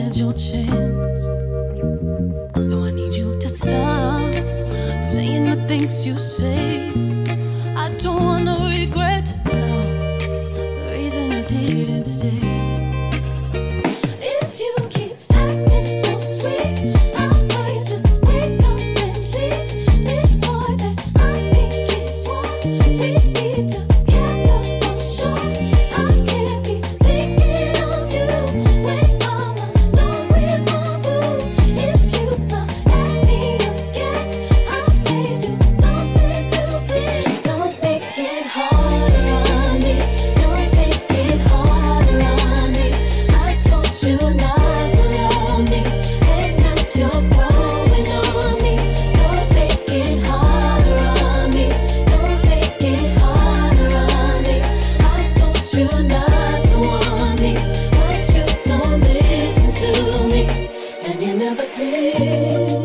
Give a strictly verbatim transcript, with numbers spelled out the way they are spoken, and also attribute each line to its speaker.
Speaker 1: had your chance. So I need you to stop saying the things you say. I don't wanna regret, no, the reason you didn't stay. If you keep acting so sweet, I might just wake up and leave. This boy that I think is swore we'd be together for sure. I can't be thinking of you when I'm alone with my boo. If you smile at me again, I may do something stupid. Don't make it harder on me. Don't make it harder on me. I told you not to love me, and now you're growing on me. Don't make it harder on me. Don't make it harder on me. I told you not to want me, but you don't listen to me, and you never did.